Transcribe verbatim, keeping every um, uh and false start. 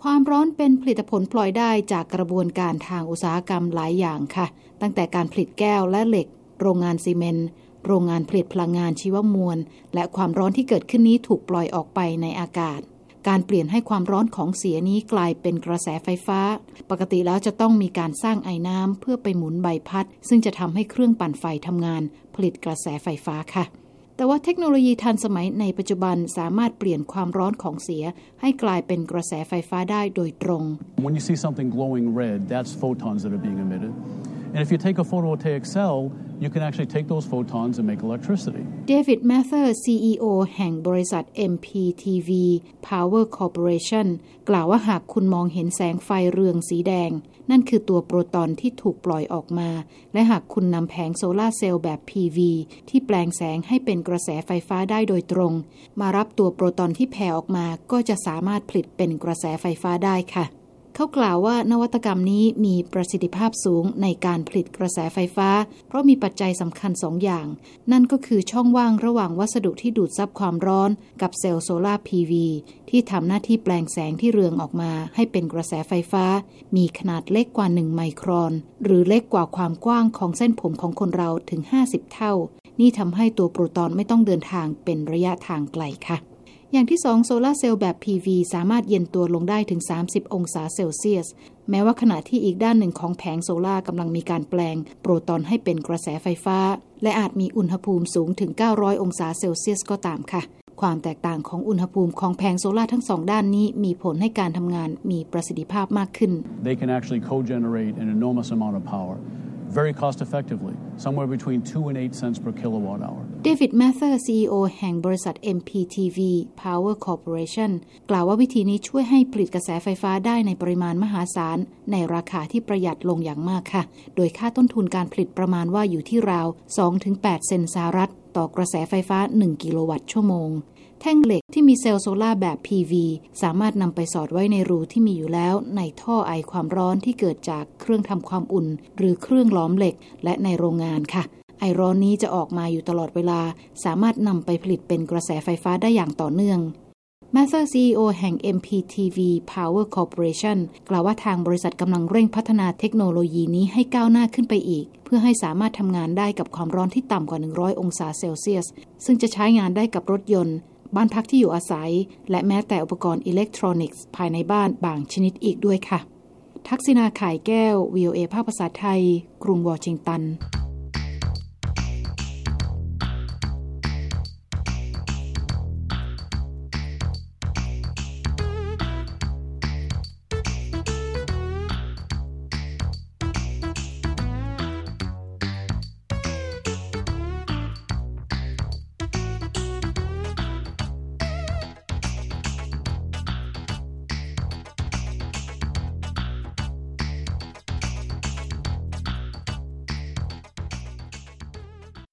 ความร้อนเป็นผลิตผลพลอยได้จากกระบวนการทางอุตสาหกรรมหลายอย่างค่ะตั้งแต่การผลิตแก้วและเหล็กโรงงานซีเมนต์โรงงานผลิตพลังงานชีวมวลและความร้อนที่เกิดขึ้นนี้ถูกปล่อยออกไปในอากาศการเปลี่ยนให้ความร้อนของเสียนี้กลายเป็นกระแสไฟฟ้าปกติแล้วจะต้องมีการสร้างไอ้น้ำเพื่อไปหมุนใบพัดซึ่งจะทำให้เครื่องปั่นไฟทำงานผลิตกระแสไฟฟ้าค่ะแต่ว่าเทคโนโลยีทันสมัยในปัจจุบันสามารถเปลี่ยนความร้อนของเสียให้กลายเป็นกระแสไฟฟ้าได้โดยตรง When you see something glowing red, that's photons that are being emitted. And if you take a photovoltaic cell, you can actually take those photons and make electricity. David Mather ซี อี โอ แห่งบริษัท เอ็ม พี ที วี Power Corporation กล่าวว่าหากคุณมองเห็นแสงไฟเรืองสีแดงนั่นคือตัวโปรตอนที่ถูกปล่อยออกมาและหากคุณนำแผงโซลาร์เซลล์แบบ พี วี ที่แปลงแสงให้เป็นกระแสไฟฟ้าได้โดยตรงมารับตัวโปรตอนที่แผ่ออกมาก็จะสามารถผลิตเป็นกระแสไฟฟ้าได้ค่ะเขากล่าวว่านวัตกรรมนี้มีประสิทธิภาพสูงในการผลิตกระแสไฟฟ้าเพราะมีปัจจัยสำคัญสองอย่างนั่นก็คือช่องว่างระหว่างวัสดุที่ดูดซับความร้อนกับเซลล์โซลาร์ พี วี ที่ทำหน้าที่แปลงแสงที่เรืองออกมาให้เป็นกระแสไฟฟ้ามีขนาดเล็กกว่าหนึ่งไมครอนหรือเล็กกว่าความกว้างของเส้นผมของคนเราถึงห้าสิบเท่านี่ทำให้ตัวโปรตอนไม่ต้องเดินทางเป็นระยะทางไกลค่ะอย่างที่สองโซลาร์เซลล์แบบ พี วี สามารถเย็นตัวลงได้ถึงสามสิบองศาเซลเซียสแม้ว่าขณะที่อีกด้านหนึ่งของแผงโซลาร์กำลังมีการแปลงโปรตอนให้เป็นกระแสไฟฟ้าและอาจมีอุณหภูมิสูงถึงเก้าร้อยองศาเซลเซียสก็ตามค่ะความแตกต่างของอุณหภูมิของแผงโซลาร์ทั้งสองด้านนี้มีผลให้การทำงานมีประสิทธิภาพมากขึ้น They can actually co-generate an enormous amount of power very cost effectively somewhere between two and eight cents per kilowatt hour David Mather ซี อี โอ แห่งบริษัท เอ็ม พี ที วี Power Corporation กล่าวว่าวิธีนี้ช่วยให้ผลิตกระแสไฟฟ้าได้ในปริมาณมหาศาลในราคาที่ประหยัดลงอย่างมากค่ะโดยค่าต้นทุนการผลิตประมาณว่าอยู่ที่ราว สองถึงแปด เซนต์สหรัฐต่อกระแสไฟฟ้าหนึ่งกิโลวัตต์ชั่วโมงแท่งเหล็กที่มีเซลล์โซลาร์แบบ พี วี สามารถนำไปสอดไว้ในรูที่มีอยู่แล้วในท่อไอความร้อนที่เกิดจากเครื่องทำความอุ่นหรือเครื่องหลอมเหล็กและในโรงงานค่ะไอร้อนนี้จะออกมาอยู่ตลอดเวลาสามารถนำไปผลิตเป็นกระแสไฟฟ้าได้อย่างต่อเนื่อง Mather ซี อี โอ แห่ง เอ็ม พี ที วี Power Corporation กล่าวว่าทางบริษัทกำลังเร่งพัฒนาเทคโนโลยีนี้ให้ก้าวหน้าขึ้นไปอีกเพื่อให้สามารถทำงานได้กับความร้อนที่ต่ำกว่าหนึ่งร้อยองศาเซลเซียสซึ่งจะใช้งานได้กับรถยนต์บ้านพักที่อยู่อาศัยและแม้แต่อุปกรณ์อิเล็กทรอนิกส์ภายในบ้านบางชนิดอีกด้วยค่ะทักษิณา ข่ายแก้ว วี โอ เอ ภาคภาษาไทยกรุงวอชิงตัน